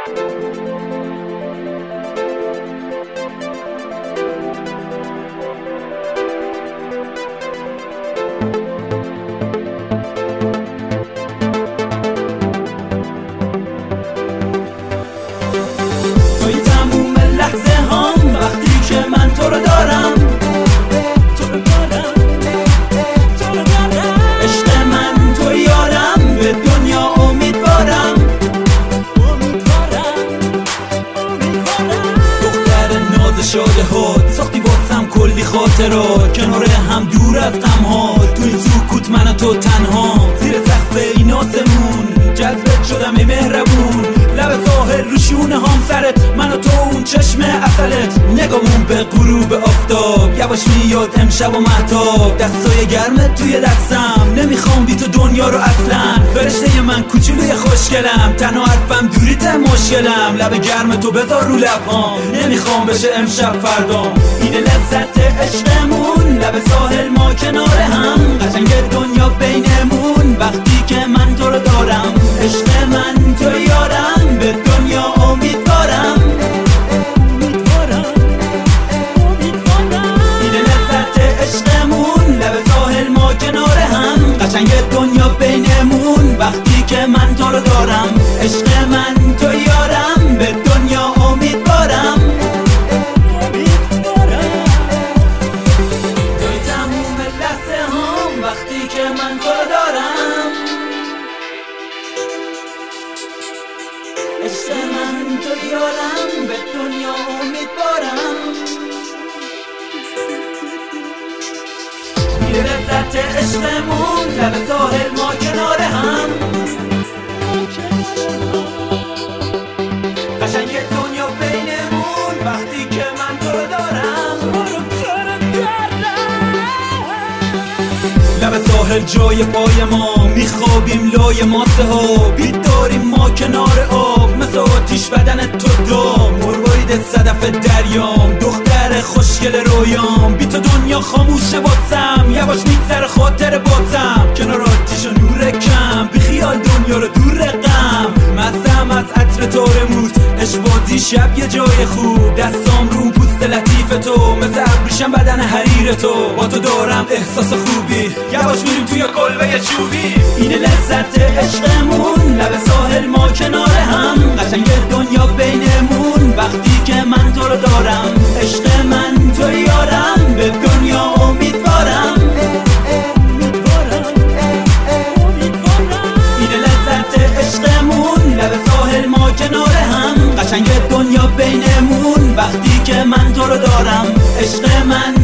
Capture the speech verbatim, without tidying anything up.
توی تموم لحظه هم وقتی که من تو رو دارم، تو رو دارم، تو رو دارم. عشق من تو یارم، به دنیا امیدوارم، امیدوارم، امیدوارم. دختر ناز شاده هات ساختی واسم کلی خاطرات، کنار هم دور از غم ها، توی سکوت من و تو تنها، زیر سقف این آسمون جذبت شدم ای مهربون. لب ساحل رو شونه هم سرت، من و تو اون چشم اصلت، نگامون به غروب آفتاب، یواش میاد امشب و مهتاب. دستای گرمت توی دستم، نمیخوام بی تو دنیا رو اصلا. فرشته من کوچولوی خوشگلم، تنها حرفم دوریت مشکلم. لب گرم تو بذار رو لبام، نمیخوام بشه امشب فردام. اینه لذت عشقمون، لب ساحل ما کنار هم، قشنگ دنیا بینمون وقتی که من تو رو دارم. عشق من تو یارم، به دنیا امیدوارم، امیدوارم، امیدوارم. اینه لذت عشقمون، لب ساحل ما کنار هم، قشنگ دنیا بینمون وقتی که من تو رو دارم. عشق من تو یارم، به دنیا امیدوارم، امیدوارم. توی تموم لحظه هم وقتی که من تو رو دارم. عشق من تو یارم، به دنیا امیدوارم. یه لذت عشقمون، لب ساحل ما کنار هم، قشنگ دنیا بینمون وقتی که من تو رو دارم. لب ساحل جای پای ما، میخوابیم لای ماسه ها، بیداریم ما کنار آب، مثل آتیش بدن تو دام. مروارید صدف دریام، دختر خوشگل رویام، بی تو دنیا خاموشه واسم، یواش میگذره خاطر بازم. کنار آتیش و نور کم، بی خیال دنیا رو دور غم، مزم از عطر تار موت، عشق‌بازی شب یه جای خوب، دستام رو پوست لطیف تو، مثل ابریشم بدن حریر تو. با تو دارم احساس خوبی، یواش میریم توی کلبه چوبی. اینه لذت عشقمون، لب ساحل ما کنار هم، قشنگ دنیا بینمون وقتی که من تو رو دارم. عشق من تو یارم، به دنیا امیدوارم، امیدوارم، امیدوارم. اینه لذت عشقمون، لب ساحل ما کنار هم، قشنگ دنیا بینمون وقتی که من تو رو دارم. عشق من